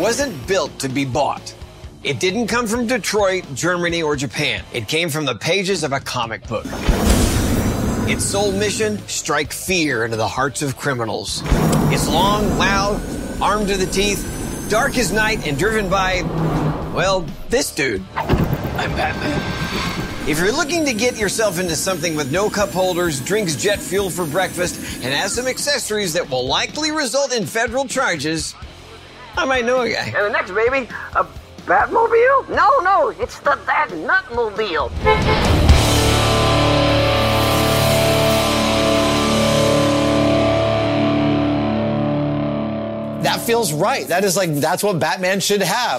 wasn't built to be bought. It didn't come from Detroit, Germany, or Japan. It came from the pages of a comic book. Its sole mission, strike fear into the hearts of criminals. It's long, loud, armed to the teeth, dark as night, and driven by, well, this dude. I'm Batman. If you're looking to get yourself into something with no cup holders, drinks jet fuel for breakfast, and has some accessories that will likely result in federal charges, I might know a guy. And the next baby, a Batmobile? No, it's the That Nutmobile. That feels right. That's what Batman should have.